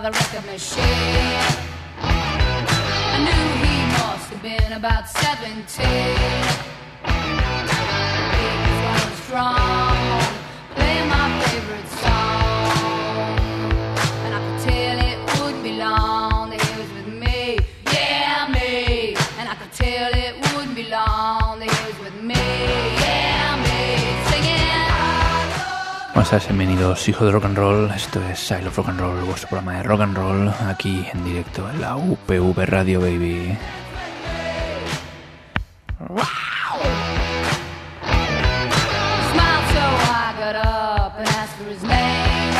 the record machine. I knew he must have been about 17. He was going strong, playing my favorite song, and I could tell it wouldn't be long that he was with me, yeah, me. And I could tell it wouldn't be long that he was with me, yeah, me. Singing. Buenas tardes, bienvenidos, hijos de rock and roll. Esto es I Love Rock and Roll, vuestro programa de rock and roll, aquí en directo en la UPV Radio, baby. Wow. Smiled so I got up and asked for his name.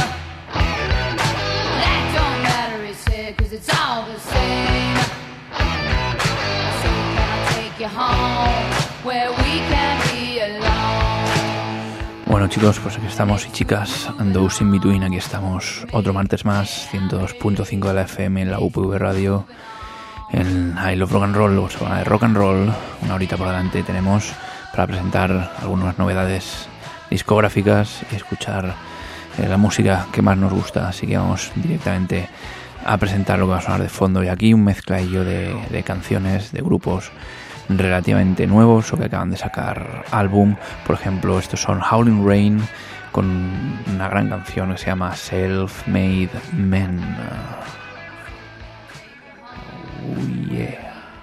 That don't matter, he said, 'cause it's all the same. So can I take you home where we can be alone? Bueno, chicos, pues aquí estamos, y chicas, and those in between, aquí estamos otro martes más, 102.5 de la FM en la UPV Radio, en I Love Rock and Roll, vuestra programa de rock and roll. Una horita por delante tenemos para presentar algunas novedades discográficas y escuchar la música que más nos gusta, así que vamos directamente a presentar lo que va a sonar de fondo. Y aquí un mezcladillo de canciones, de grupos relativamente nuevos o que acaban de sacar álbum. Por ejemplo, estos son Howling Rain con una gran canción que se llama Self-Made Men. Oh yeah.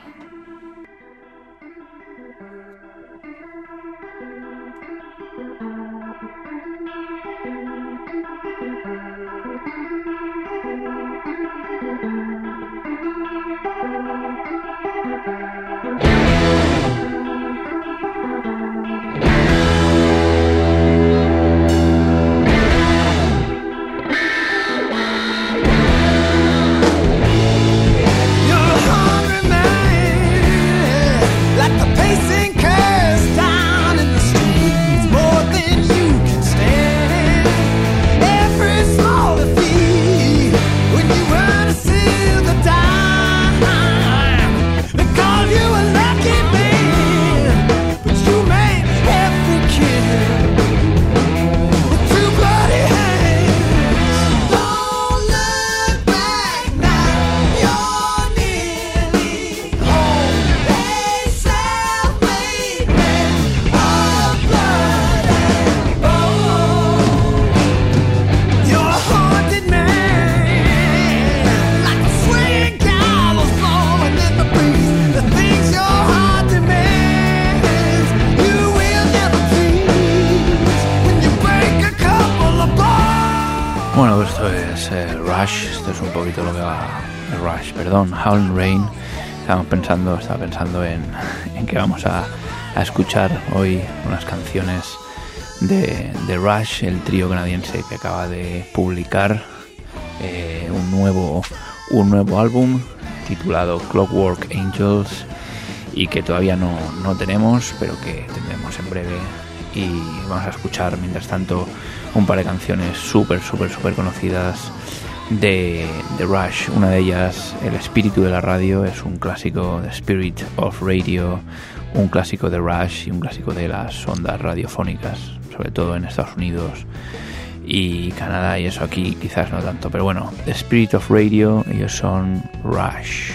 Bueno, pues esto es Rush, esto es un poquito lo que va... Rush, perdón, Howling Rain. Estaba pensando en que vamos a escuchar hoy unas canciones de Rush, el trío canadiense que acaba de publicar un nuevo álbum titulado Clockwork Angels, y que todavía no tenemos, pero que tendremos en breve. Y vamos a escuchar mientras tanto un par de canciones súper conocidas de Rush. Una de ellas, El espíritu de la radio, es un clásico de Spirit of Radio, un clásico de Rush y un clásico de las ondas radiofónicas, sobre todo en Estados Unidos y Canadá, y eso aquí quizás no tanto, pero bueno, The Spirit of Radio, ellos son Rush.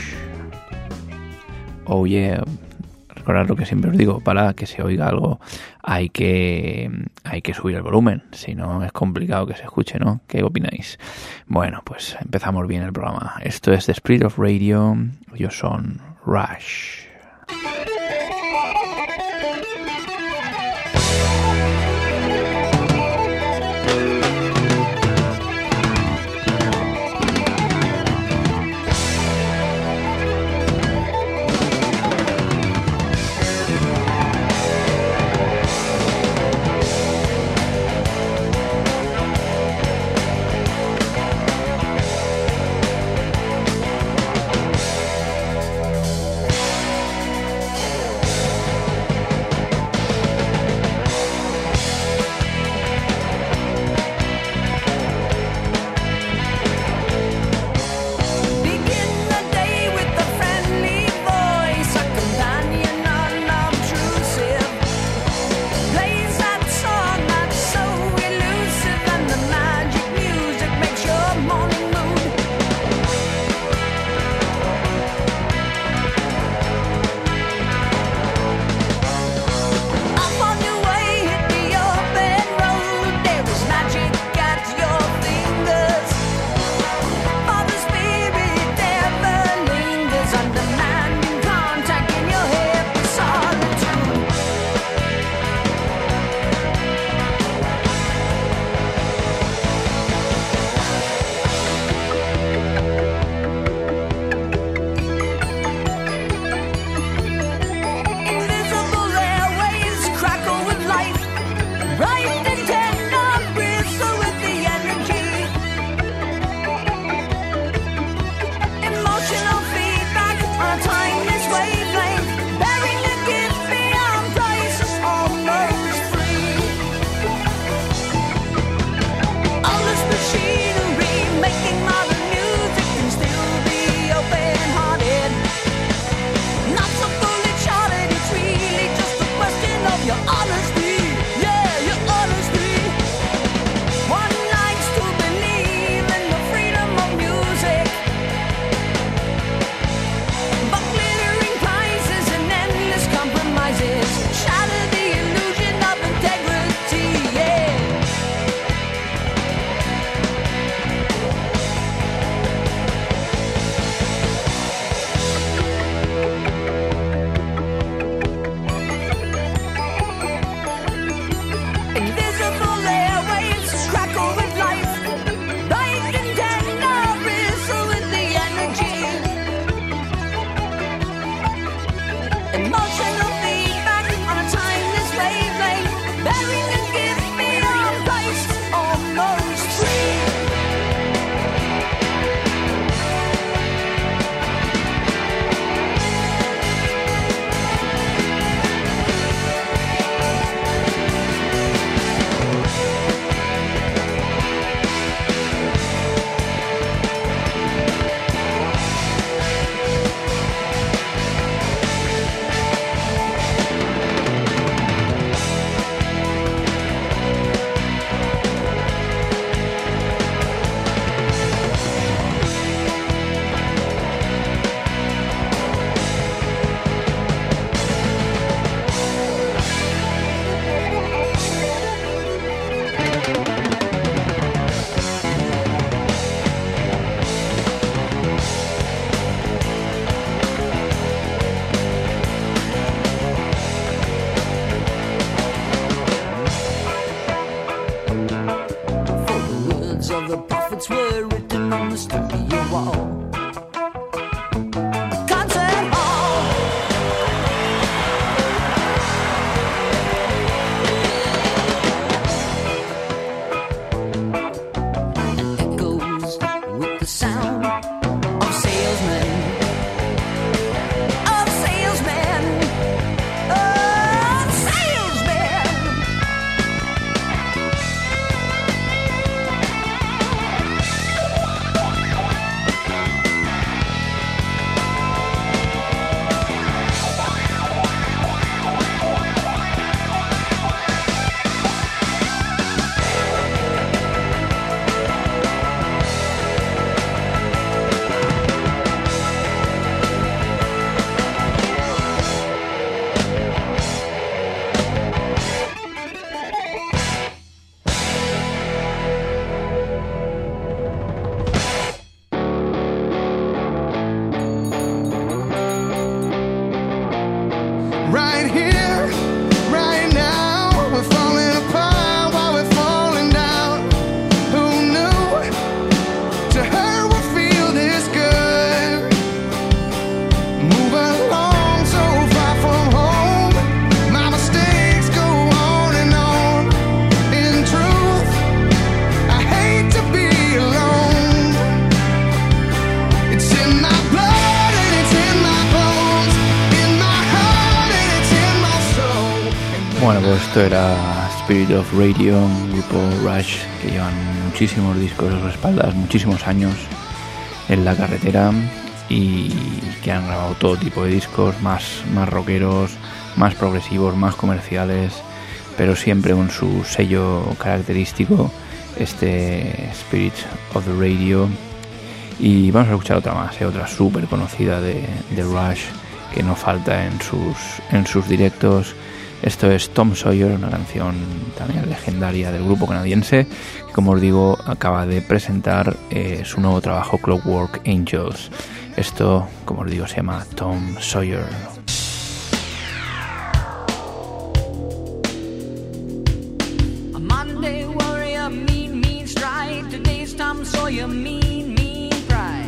Oh yeah. Recordad lo que siempre os digo, para que se oiga algo hay que subir el volumen, si no es complicado que se escuche, ¿no? ¿Qué opináis? Bueno, pues empezamos bien el programa. Esto es The Spirit of Radio, ellos son Rush. words were written on the studio wall. Esto era Spirit of Radio, un grupo Rush que llevan muchísimos discos a sus espaldas, muchísimos años en la carretera y que han grabado todo tipo de discos, más rockeros, más progresivos, más comerciales, pero siempre con su sello característico, este Spirit of the Radio. Y vamos a escuchar otra más, otra súper conocida de Rush que no falta en sus directos. Esto es Tom Sawyer, una canción también legendaria del grupo canadiense que, como os digo, acaba de presentar su nuevo trabajo Clockwork Angels. Esto, como os digo, se llama Tom Sawyer. A Monday warrior, mean stride. Today's Tom Sawyer, mean pride.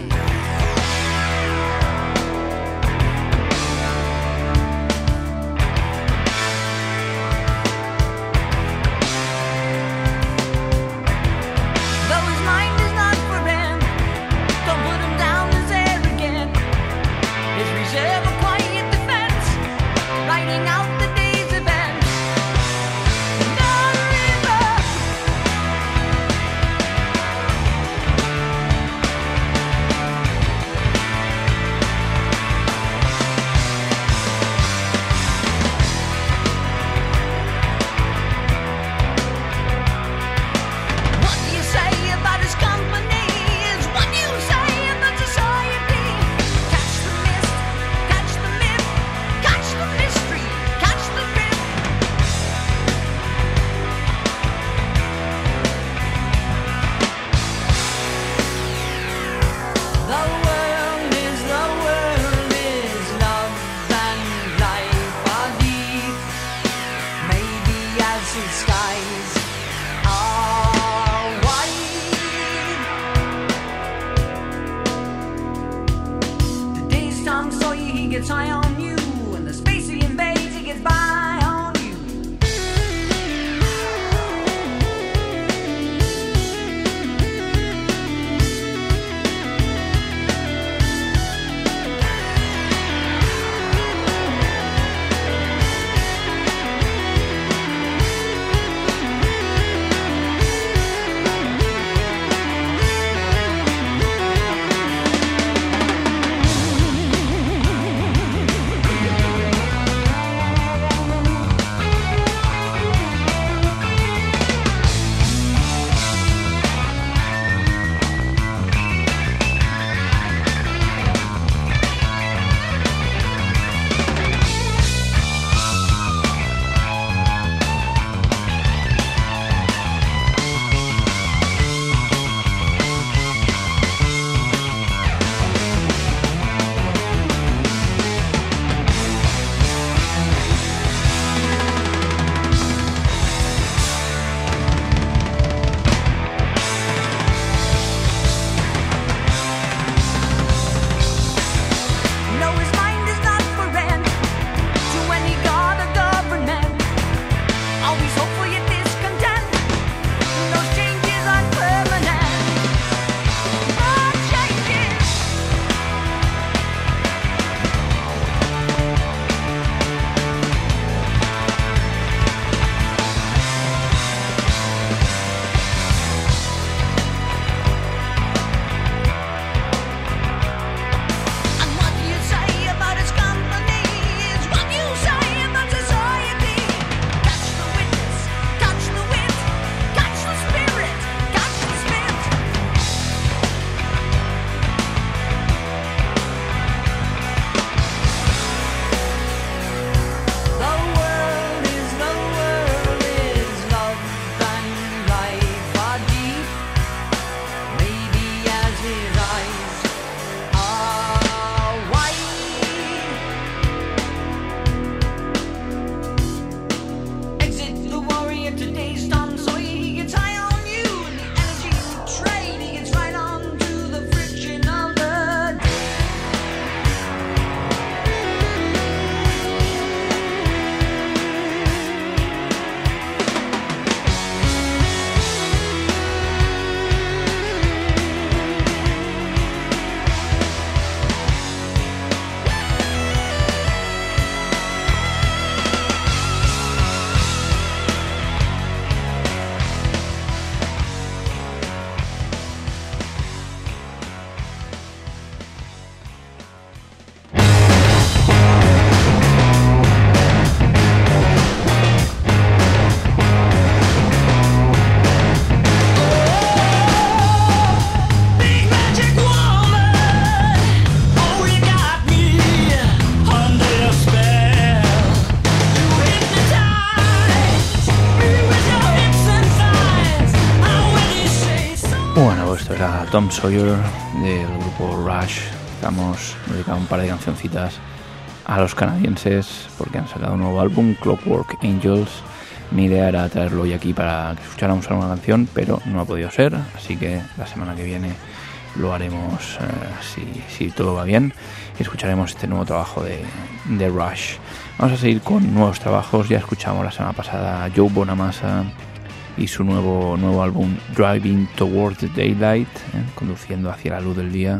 Bueno, esto era Tom Sawyer del grupo Rush. Estamos dedicando un par de cancioncitas a los canadienses porque han sacado un nuevo álbum, Clockwork Angels. Mi idea era traerlo hoy aquí para que escucháramos alguna canción, pero no ha podido ser, así que la semana que viene lo haremos si todo va bien y escucharemos este nuevo trabajo de Rush. Vamos a seguir con nuevos trabajos. Ya escuchamos la semana pasada a Joe Bonamassa y su nuevo álbum Driving Towards the Daylight, conduciendo hacia la luz del día.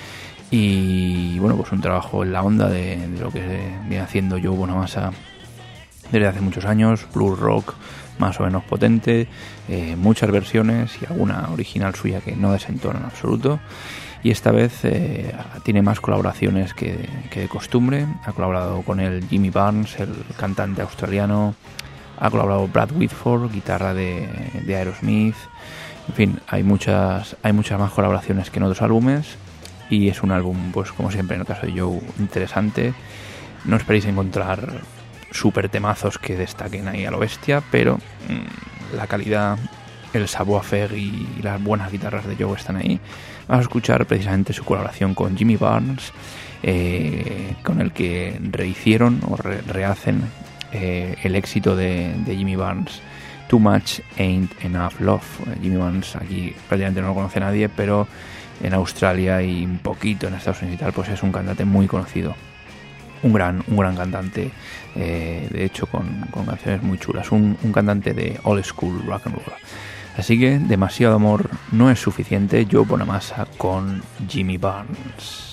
Y bueno, pues un trabajo en la onda de lo que viene haciendo Joe Bonamassa desde hace muchos años, blues rock más o menos potente, muchas versiones y alguna original suya que no desentona en absoluto. Y esta vez tiene más colaboraciones que de costumbre. Ha colaborado con él Jimmy Barnes, el cantante australiano. Ha colaborado Brad Whitford, guitarra de Aerosmith. En fin, hay muchas más colaboraciones que en otros álbumes. Y es un álbum, pues como siempre en el caso de Joe, interesante. No esperéis encontrar super temazos que destaquen ahí a lo bestia, pero la calidad, el savoir-faire y las buenas guitarras de Joe están ahí. Vamos a escuchar precisamente su colaboración con Jimmy Barnes, con el que rehicieron o rehacen el éxito de Jimmy Barnes, Too Much Ain't Enough Love. Jimmy Barnes aquí prácticamente no lo conoce nadie, pero en Australia y un poquito en Estados Unidos y tal, pues es un cantante muy conocido. Un gran cantante, de hecho con canciones muy chulas, un cantante de old school rock and roll. Así que demasiado amor no es suficiente. Joe Bonamassa con Jimmy Barnes.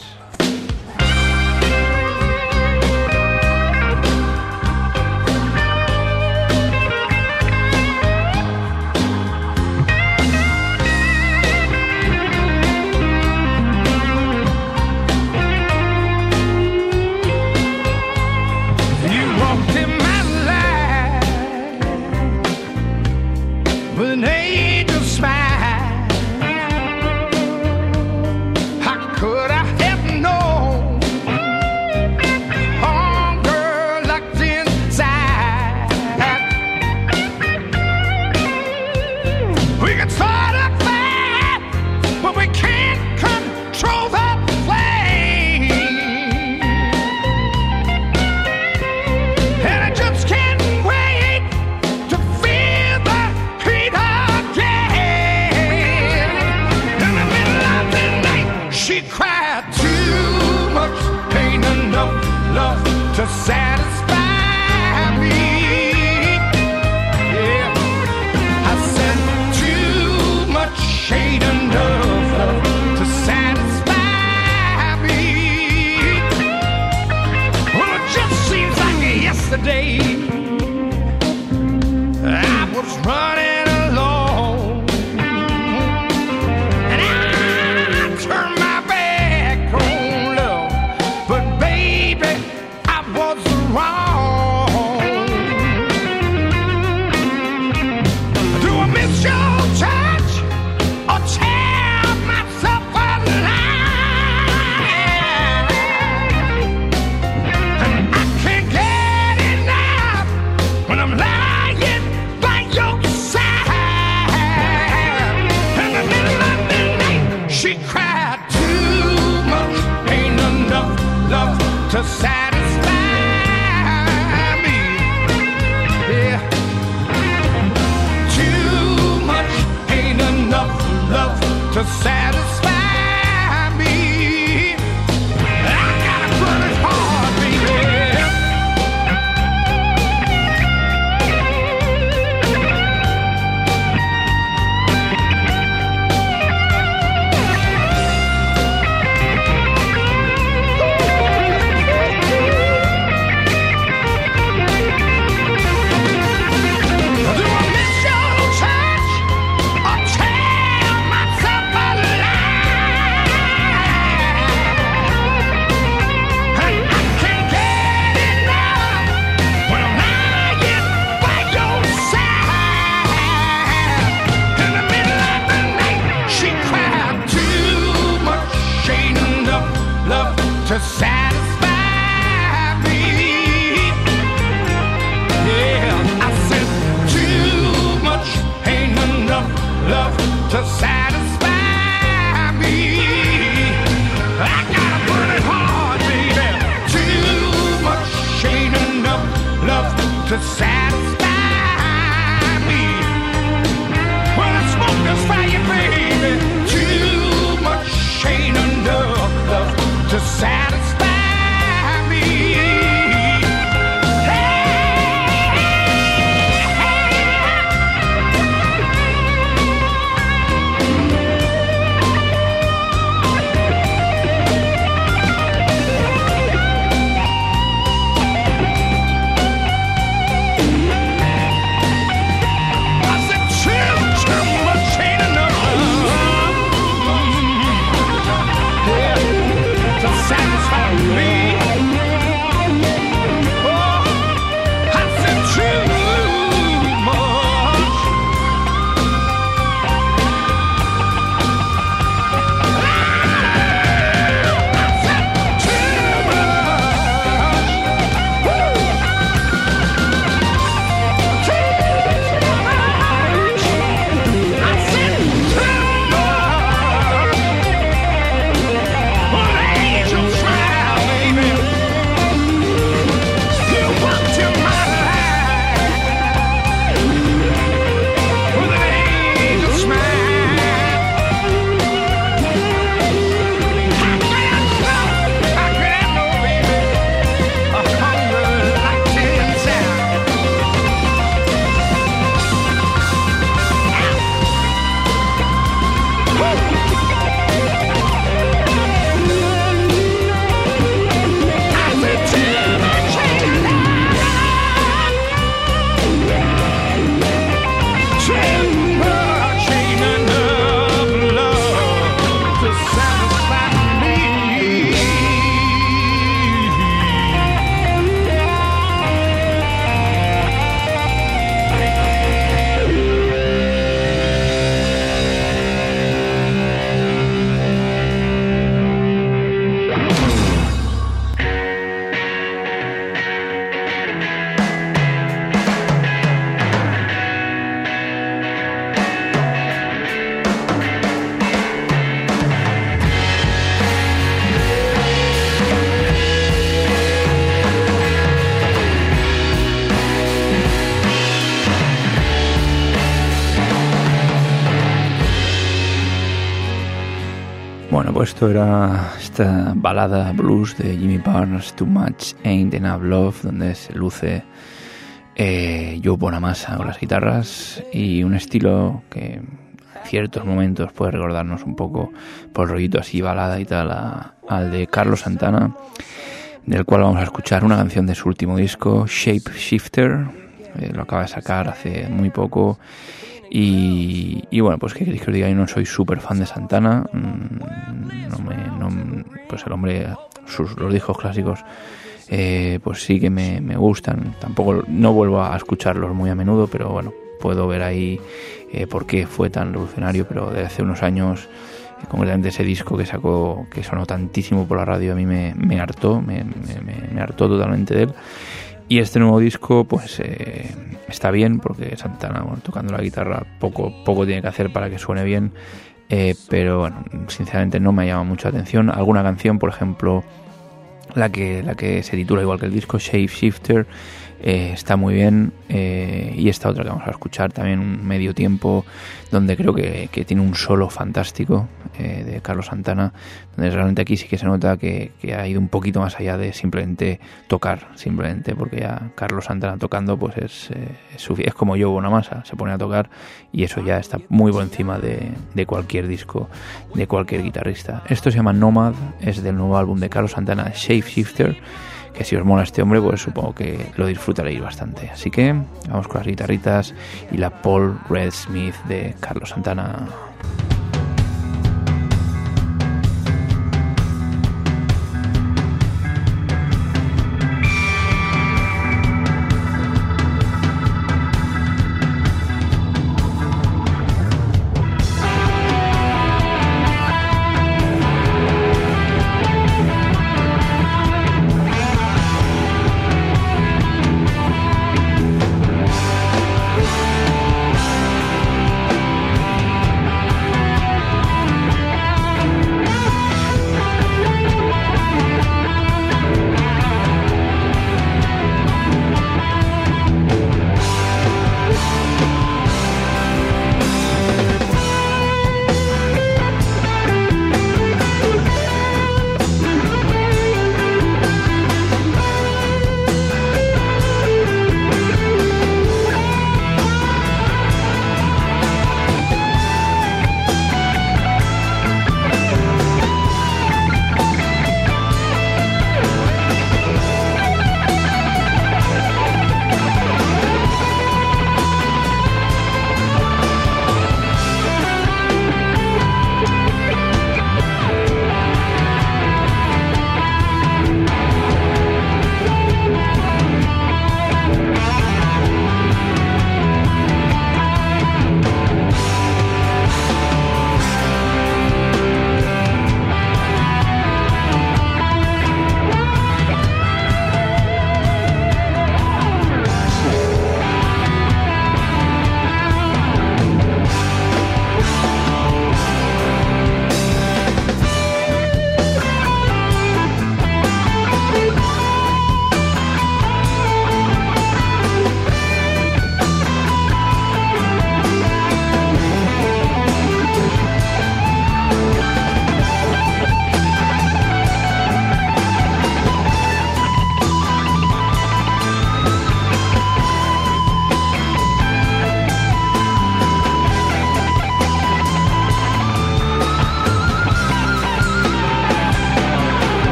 To satisfy Bueno, pues esto era esta balada blues de Jimmy Barnes, Too Much Ain't Enough Love, donde se luce Joe Bonamassa con las guitarras y un estilo que en ciertos momentos puede recordarnos un poco por el rollito así balada y tal al de Carlos Santana, del cual vamos a escuchar una canción de su último disco, Shape Shifter. Lo acaba de sacar hace muy poco. Y bueno, pues qué queréis que os diga, yo no soy súper fan de Santana, pues el hombre, los discos clásicos, pues sí que me gustan, tampoco, no vuelvo a escucharlos muy a menudo, pero bueno, puedo ver ahí por qué fue tan revolucionario, pero desde hace unos años, concretamente ese disco que sacó, que sonó tantísimo por la radio, a mí me hartó, me hartó totalmente de él. Y este nuevo disco pues está bien, porque Santana, bueno, tocando la guitarra poco tiene que hacer para que suene bien, pero bueno, sinceramente no me ha llamado mucha atención. Alguna canción, por ejemplo, la que se titula igual que el disco, Shape Shifter, está muy bien, y esta otra que vamos a escuchar también, un medio tiempo, donde creo que tiene un solo fantástico de Carlos Santana, donde realmente aquí sí que se nota que ha ido un poquito más allá de simplemente tocar, simplemente porque ya Carlos Santana tocando pues es como Joe Bonamassa, se pone a tocar y eso ya está muy por encima de cualquier disco, de cualquier guitarrista. Esto se llama Nomad, es del nuevo álbum de Carlos Santana, Shape Shifter, que si os mola este hombre, pues supongo que lo disfrutaréis bastante. Así que vamos con las guitarritas y la Paul Red Smith de Carlos Santana.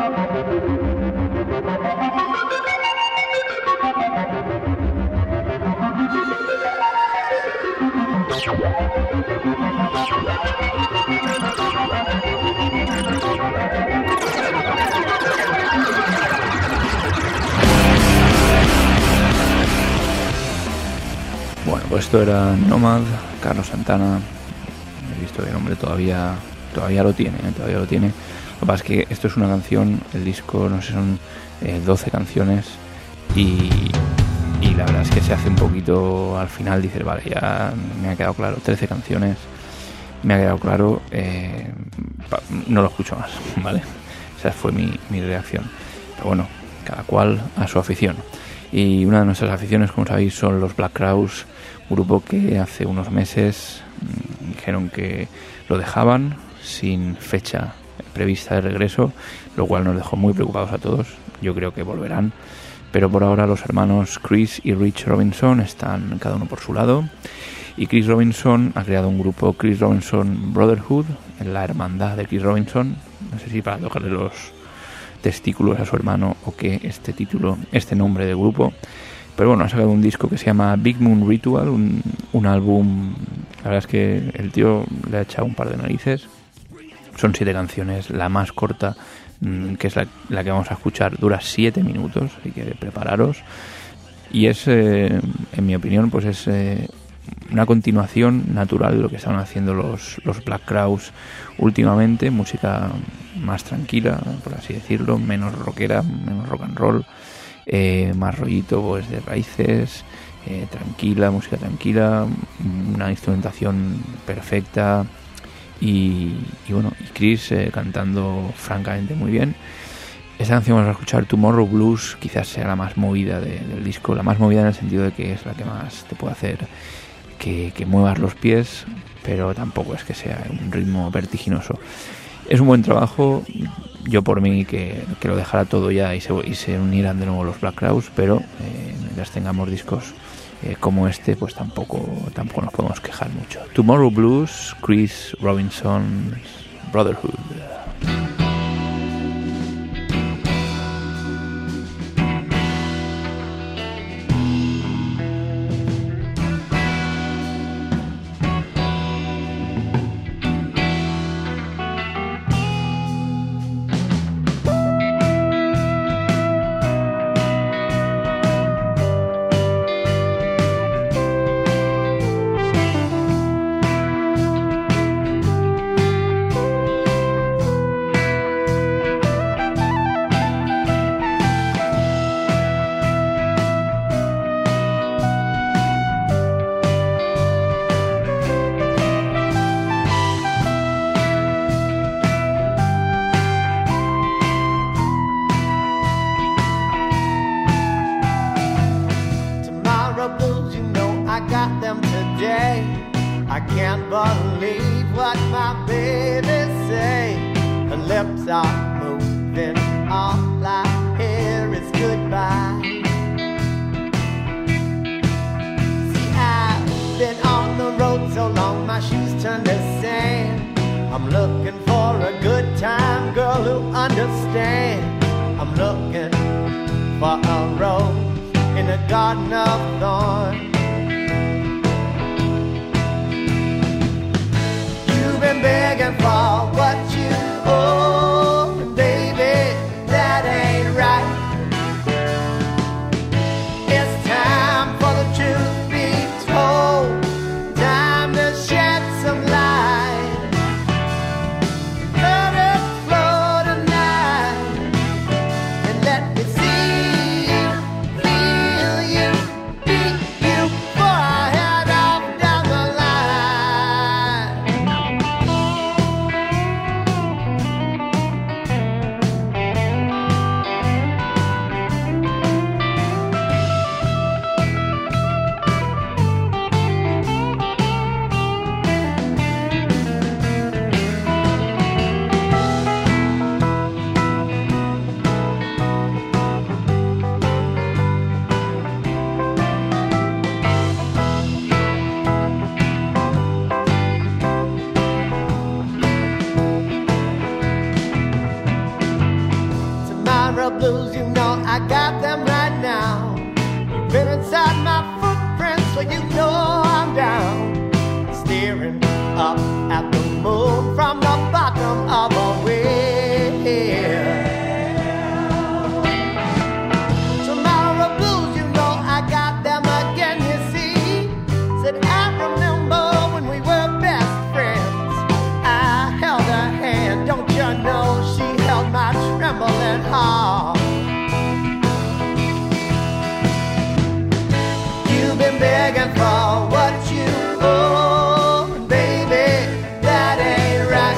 Bueno, pues esto era Nomad, Carlos Santana. He visto que el hombre todavía lo tiene, todavía lo tiene. Lo que pasa es que esto es una canción, el disco, no sé, son 12 canciones y la verdad es que se hace un poquito, al final dices, vale, ya me ha quedado claro, 13 canciones, me ha quedado claro, no lo escucho más, ¿vale? Esa fue mi reacción. Pero bueno, cada cual a su afición. Y una de nuestras aficiones, como sabéis, son los Black Crowes, grupo que hace unos meses dijeron que lo dejaban sin fecha prevista de regreso, lo cual nos dejó muy preocupados a todos. Yo creo que volverán, pero por ahora los hermanos Chris y Rich Robinson están cada uno por su lado, y Chris Robinson ha creado un grupo, Chris Robinson Brotherhood, en la hermandad de Chris Robinson, no sé si para tocarle los testículos a su hermano o que este nombre de grupo, pero bueno, ha sacado un disco que se llama Big Moon Ritual, un álbum, la verdad es que el tío le ha echado un par de narices. Son 7 canciones, la más corta, que es la que vamos a escuchar, dura 7 minutos, así que prepararos. Y es, en mi opinión, pues es una continuación natural de lo que estaban haciendo los Black Crowes últimamente, música más tranquila, por así decirlo, menos rockera, menos rock and roll, más rollito pues de raíces, tranquila, música tranquila, una instrumentación perfecta y bueno, y Chris cantando francamente muy bien. Esta canción vamos a escuchar, Tomorrow Blues, quizás sea la más movida del disco, la más movida en el sentido de que es la que más te puede hacer que muevas los pies, pero tampoco es que sea un ritmo vertiginoso. Es un buen trabajo, yo por mí que lo dejara todo ya y se unieran de nuevo los Black Crowes, pero mientras tengamos discos como este, pues tampoco nos podemos quejar mucho. Tomorrow Blues, Chris Robinson's Brotherhood. Let me see you, feel you, be you. Tomorrow blues, you know I got them right now. You've been inside my footprints, so you know I'm down. Staring up at the moon from the bottom of a well. Tomorrow blues, you know I got them again, you see. Said I remember when we were best friends. I held her hand, don't you know she held my trembling heart. You've been begging for what you owe, baby, that ain't right.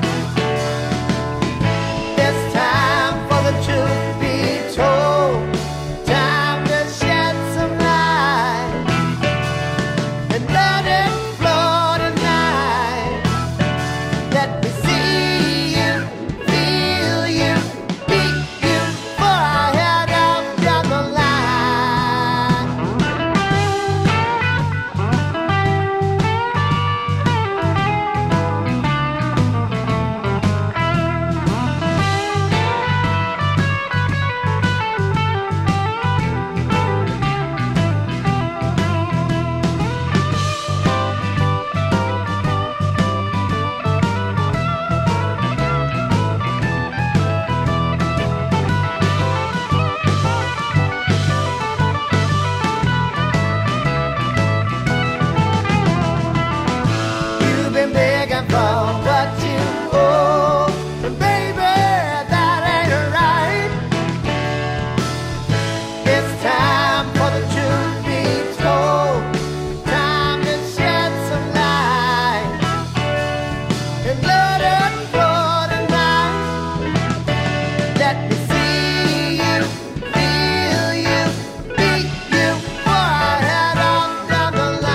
It's time for the truth be told. Time to shed some light and let it flow tonight. Let me see you, feel you, beat you before I head out down the line. You've been begging for what you owe, but baby, that ain't right. It's time for the truth be told. Time to shed some light and let it flow tonight. Let me see you, feel you, beat you before I head off down the line.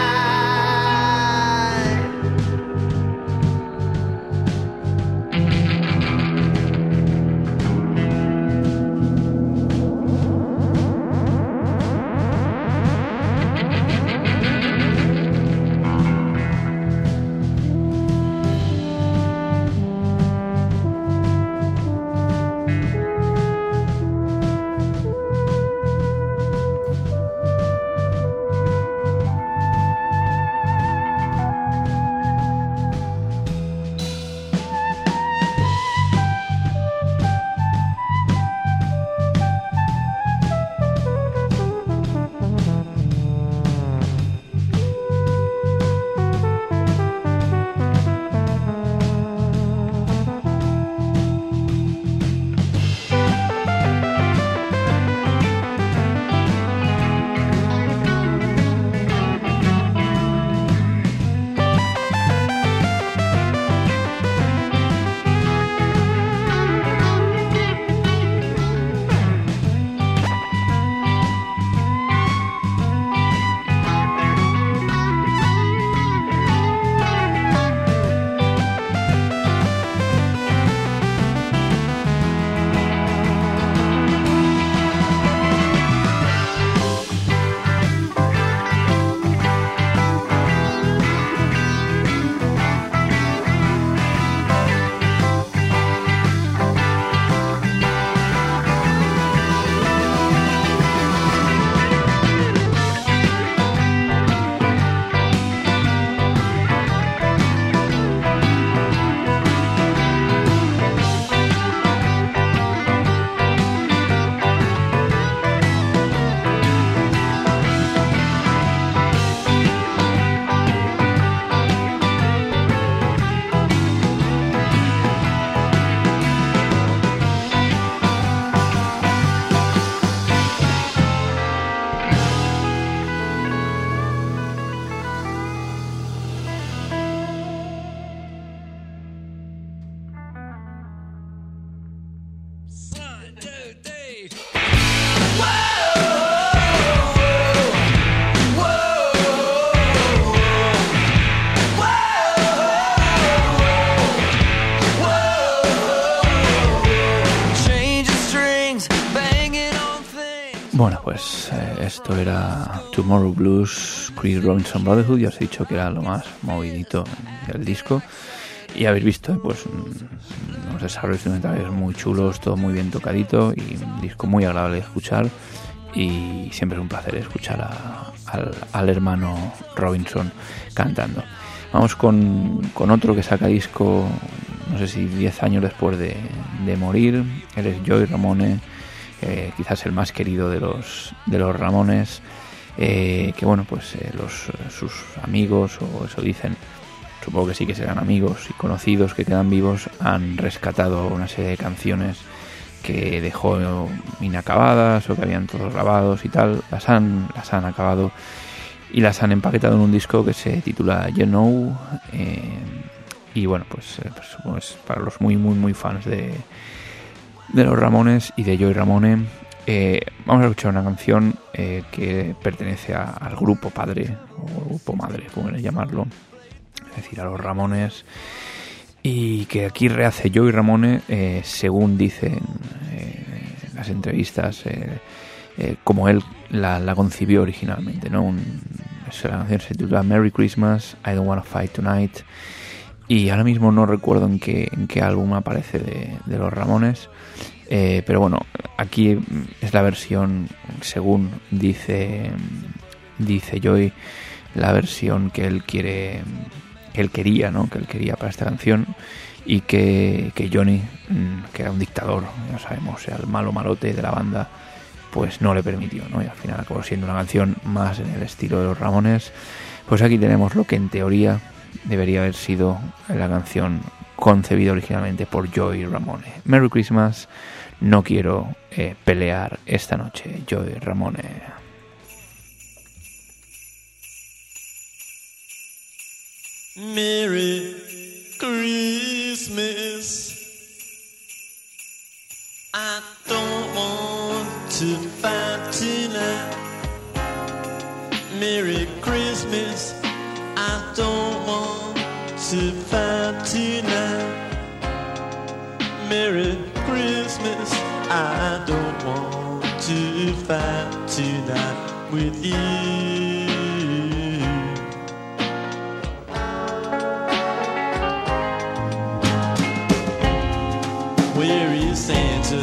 Bueno, pues esto era Tomorrow Blues, Chris Robinson Brotherhood. Ya os he dicho que era lo más movidito del disco. y habéis visto pues unos desarrollos instrumentales muy chulos, todo muy bien tocadito y un disco muy agradable de escuchar, y siempre es un placer escuchar al hermano Robinson cantando. Vamos con otro que saca disco, no sé si 10 años después de morir. Él es Joey Ramone, quizás el más querido de los Ramones, que bueno, pues sus amigos, o eso dicen, supongo que sí que serán amigos y conocidos que quedan vivos, han rescatado una serie de canciones que dejó inacabadas o que habían todos grabados y tal. Las han acabado y las han empaquetado en un disco que se titula You Know, y bueno, pues para los muy muy muy fans de los Ramones y de Joey Ramone, vamos a escuchar una canción que pertenece al grupo padre o grupo madre, como quieran llamarlo, es decir, a los Ramones, y que aquí rehace Joey Ramone, según dicen las entrevistas, como él la concibió originalmente, ¿no? La canción se titula Merry Christmas, I Don't Wanna Fight Tonight, y ahora mismo no recuerdo en qué álbum aparece de los Ramones, pero bueno, aquí es la versión, según dice Joey, la versión que él quería, ¿no? Que él quería para esta canción, y que Johnny, que era un dictador, ya sabemos, era el malo malote de la banda, pues no le permitió, ¿no? Y al final acabó siendo una canción más en el estilo de los Ramones. Pues aquí tenemos lo que en teoría debería haber sido la canción concebida originalmente por Joey Ramone. Merry Christmas, no quiero pelear esta noche, Joey Ramone. Merry Christmas, I don't want to fight tonight. Merry Christmas, I don't want to fight tonight. Merry Christmas, I don't want to fight tonight with you. Where is Santa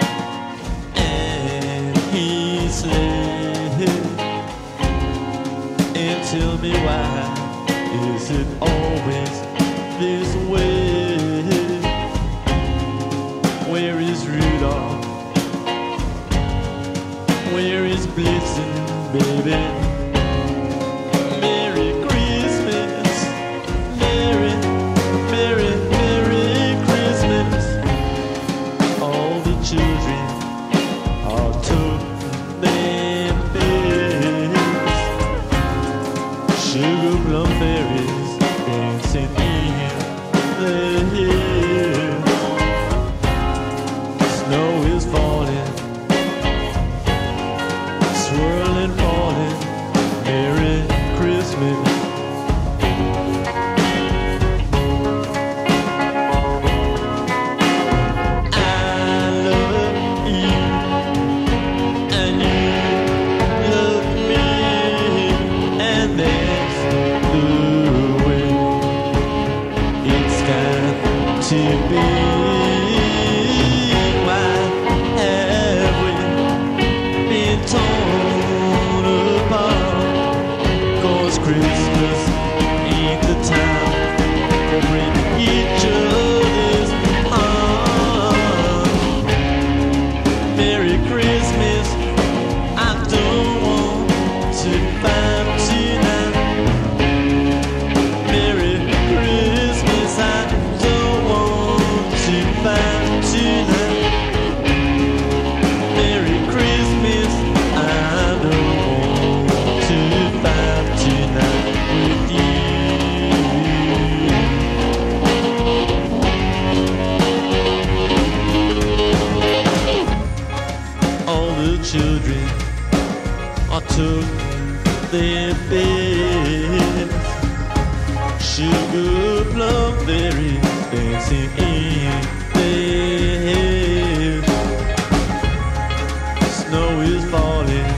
and his sleigh? And tell me why is it always this way? Where is Rudolph? Where is Blitzen, baby? Merry Christmas, Merry, Merry, Merry Christmas. All the children are took their beds. Sugar plum fairies dancing in the hills. Snow is falling, swirling, falling. Merry Christmas. Children are took their beds. Sugar plum fairies dancing in their heads. Snow is falling,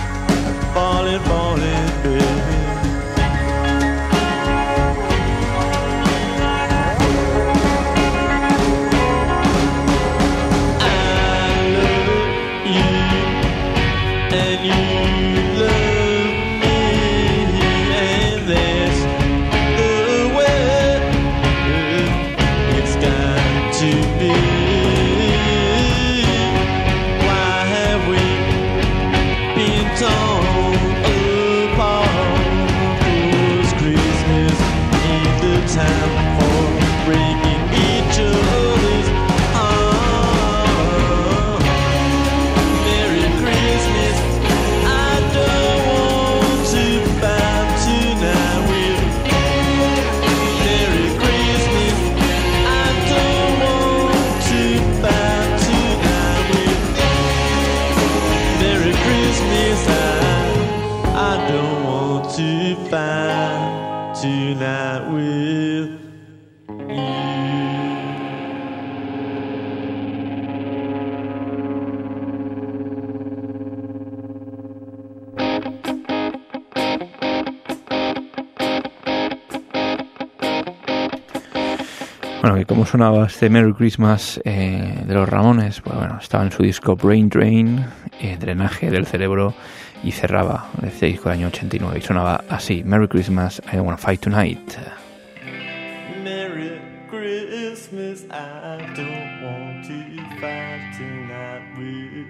falling, falling, baby. Bueno, que cómo sonaba este Merry Christmas de los Ramones, pues bueno, estaba en su disco Brain Drain, drenaje del cerebro, y cerraba este disco del año 89 y sonaba así: Merry Christmas, I don't wanna fight tonight. Merry Christmas, I don't want to fight tonight with.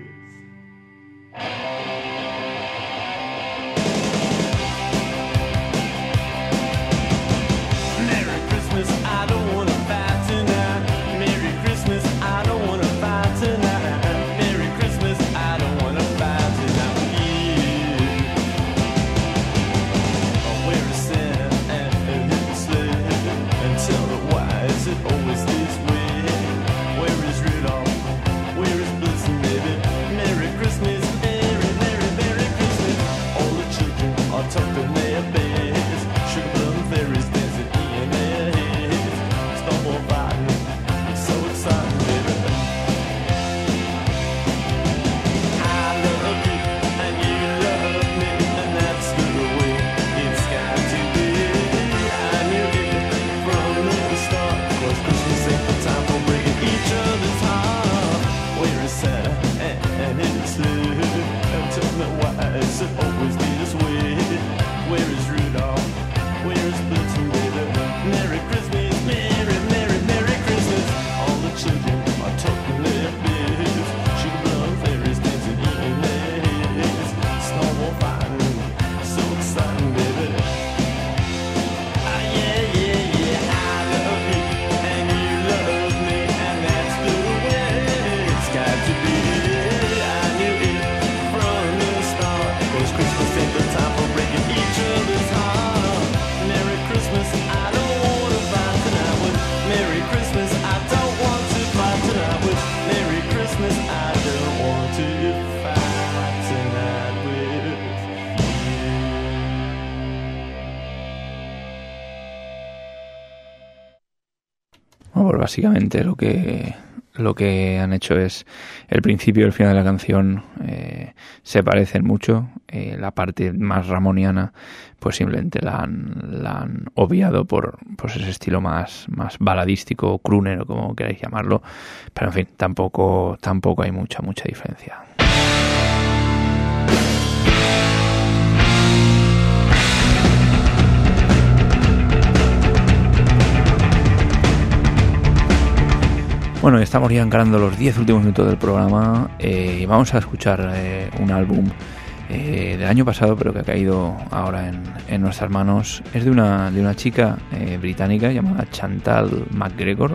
Merry Christmas, I don't wanna fight tonight. Merry Christmas, I don't wanna fight tonight. Merry Christmas, I don't wanna fight tonight with you. Where is Santa and his sled? And tell her why is it always this way? Where is Rudolph? Where is Blitzen, baby? Merry Christmas, Merry, Merry, Merry Christmas. All the children are tucked in their beds. Sugar plum fairies dancing in their heads. Snowball fighting, it's so exciting, baby. I love you and you love me, and that's the way it's got to be. I knew it from the start, 'cause Christmas ain't the time for breaking each other's heart. Where is Santa and his sled? And tell me why is it always this way? Where is Rudolph? Where is Blitzen, baby? Merry Christmas, Merry, Merry, Merry Christmas. All the children are tucking their beds. Sugar plum fairies dancing in their heads. Snowball fighting, so exciting, baby. Ah, yeah, yeah, yeah, I love you and you love me, and that's the way it's got to be. I knew it from the start, 'cause Christmas ain't the time for breaking each other's heart. Merry Christmas, I don't want to fight tonight with. Merry Christmas, I don't want to fight tonight with. Merry Christmas, I don't want to fight tonight with you. Bueno, pues básicamente lo que han hecho es el principio y el final de la canción se parecen mucho. La parte más ramoniana pues simplemente la han obviado por pues ese estilo más baladístico, crooner o como queráis llamarlo, pero en fin, tampoco hay mucha diferencia. Bueno, estamos ya encarando los 10 últimos minutos del programa y vamos a escuchar un álbum del año pasado, pero que ha caído ahora en nuestras manos. Es de una chica británica llamada Chantal MacGregor,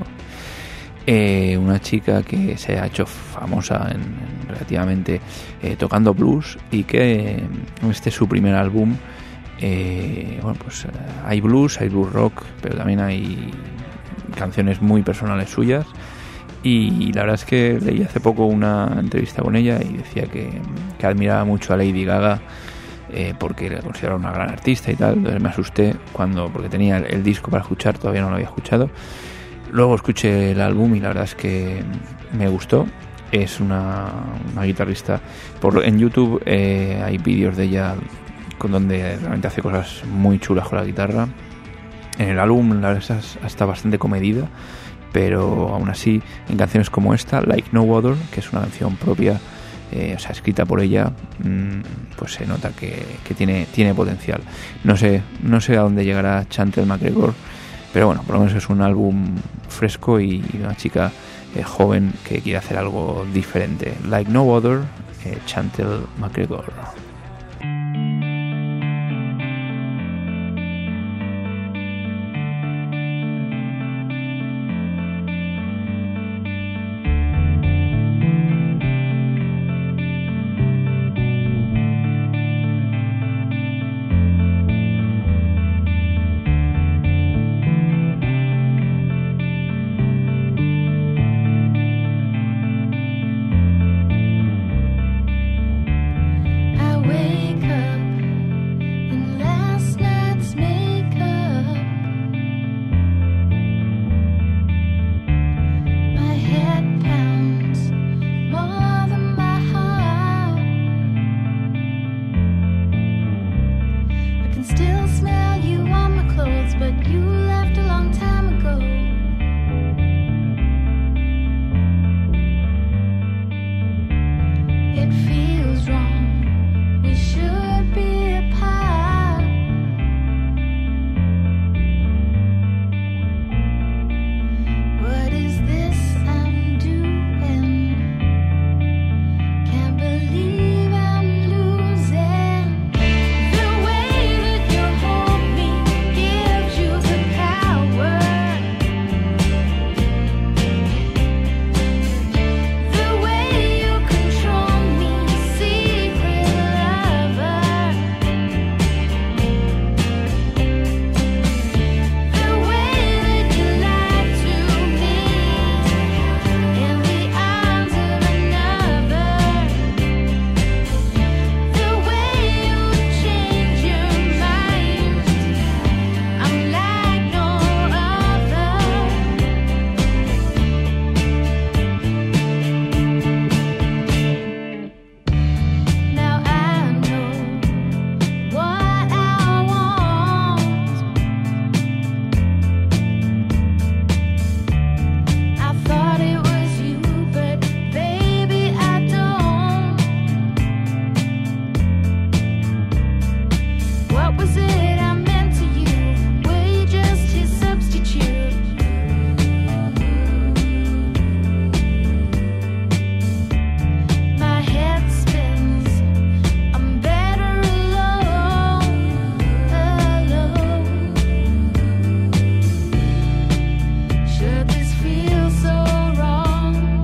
una chica que se ha hecho famosa relativamente tocando blues, y que este es su primer álbum. Bueno, pues hay blues rock, pero también hay canciones muy personales suyas. Y la verdad es que leí hace poco una entrevista con ella y decía que admiraba mucho a Lady Gaga porque la consideraba una gran artista y tal. Entonces me asusté porque tenía el disco para escuchar, todavía no lo había escuchado. Luego escuché el álbum y la verdad es que me gustó. Es una guitarrista. En YouTube hay vídeos de ella donde realmente hace cosas muy chulas con la guitarra. En el álbum la verdad está bastante comedida, pero aún así en canciones como esta, Like No Other, que es una canción propia, o sea, escrita por ella, pues se nota que tiene potencial. No sé a dónde llegará Chantal MacGregor, pero bueno, por lo menos es un álbum fresco y una chica joven que quiere hacer algo diferente. Like No Other, Chantal MacGregor. I It feels wrong. We should be apart. What is this I'm doing? Can't believe I'm losing. The way that you hold me gives you the power. The way you control me, secret lover. The way that you lie to me in the arms of another. The way you change your mind, I'm like no other. Now I know what I want. I thought it was you, but baby I don't. What was it I meant to you? Were you just his substitute? My head spins. I'm better alone, alone. Should this feel so wrong?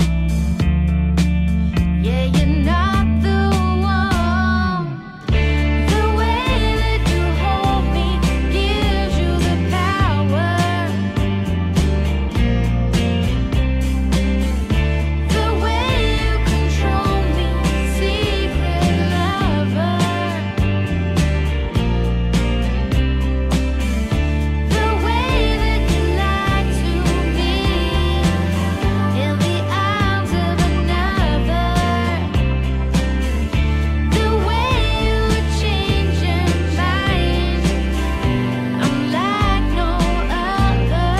Yeah, you're not the one. The way that you hold me gives you the power. The way you control me, secret lover. The way that you lie to me in the arms of another. The way you change your mind, I'm like no other.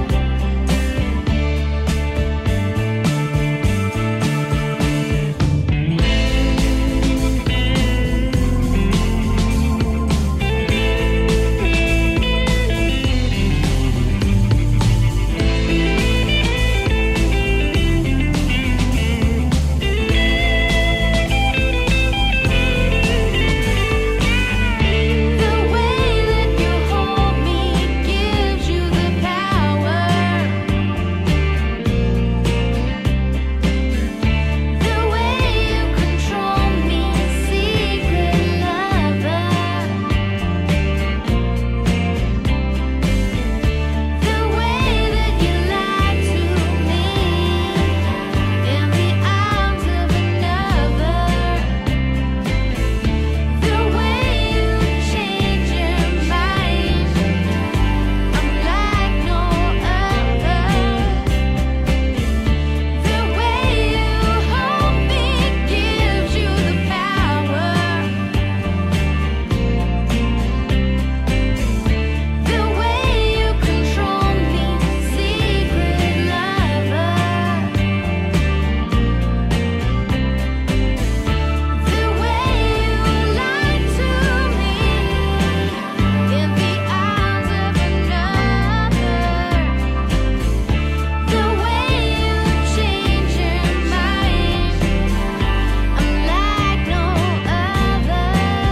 The way that you hold me gives you the power. The way you control me, secret lover. The way that you lie to me in the arms of another. The way you change your mind, I'm like no other. The way you hold me gives you the power. The way you control me, secret lover. The way you lie to me in the arms of another. The way you change your mind, I'm like no other.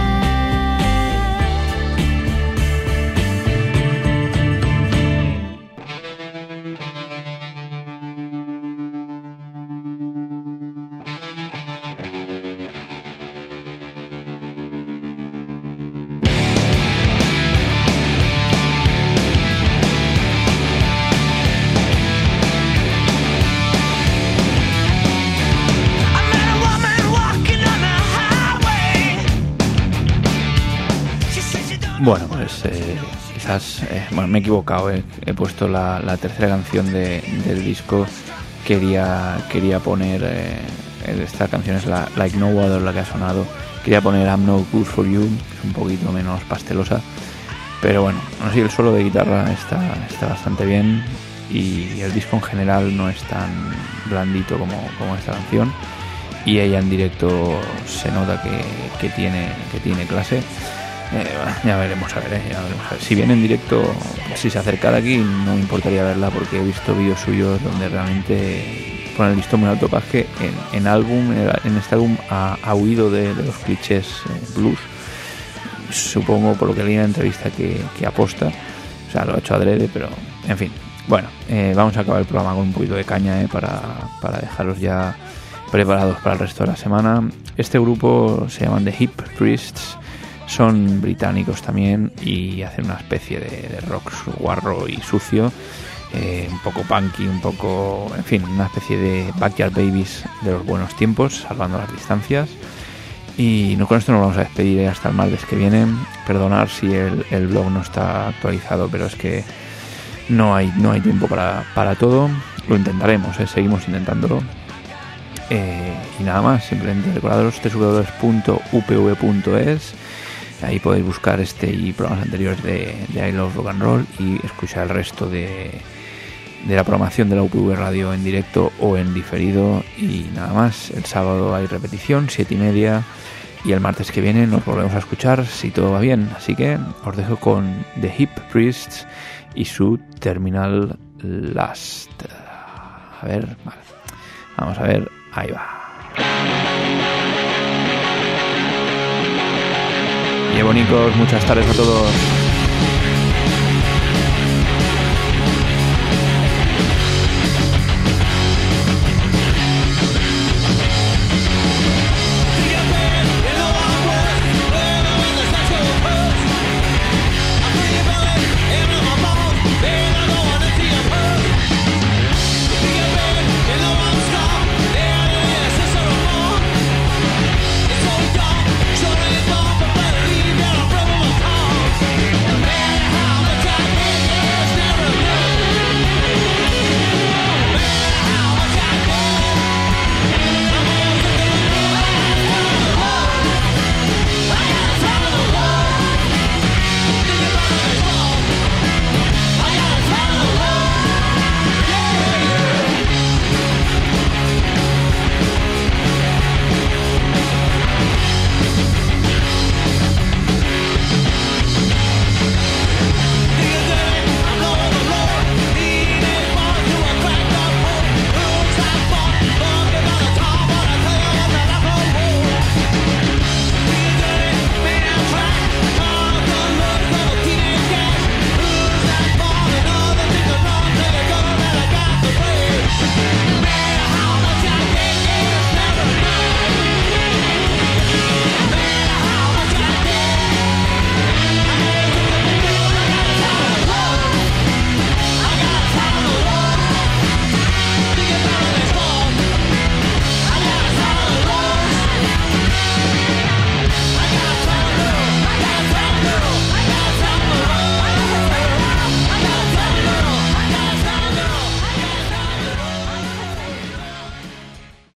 I met a woman walking on the highway. She said she don't. Bueno, pues quizás bueno, me he equivocado, he puesto la tercera canción del disco. Quería poner esta canción es la Like No Other, la que ha sonado. Quería poner I'm No Good For You, que es un poquito menos pastelosa, pero bueno, aún así el solo de guitarra está bastante bien y el disco en general no es tan blandito como esta canción. y ella en directo se nota que tiene clase. Ya veremos a ver. Si viene en directo, si se acerca de aquí, no me importaría verla, porque he visto vídeos suyos donde realmente pone el listón muy alto. Para que en este álbum ha huido de los clichés blues, supongo, por lo que leí en la entrevista, que aposta. O sea, lo ha hecho adrede, pero en fin. Bueno, vamos a acabar el programa con un poquito de caña para dejaros ya preparados para el resto de la semana. Este grupo se llaman The Hip Priests, son británicos también y hacen una especie de rock guarro y sucio, un poco punky, un poco, en fin, una especie de Backyard Babies de los buenos tiempos, salvando las distancias. Y con esto nos vamos a despedir hasta el martes que viene. Perdonar si el blog no está actualizado, pero es que no hay tiempo para todo. Lo intentaremos, seguimos intentándolo. Y nada más, simplemente recordaros www.upv.es. Ahí podéis buscar este y programas anteriores de I Love Rock and Roll y escuchar el resto de la programación de la UPV Radio en directo o en diferido. Y nada más, el sábado hay repetición, 7:30, y el martes que viene nos volvemos a escuchar si todo va bien. Así que os dejo con The Hip Priests y su Terminal Last. A ver, vale. Vamos a ver, ahí va. Y bonicos, muchas tardes a todos.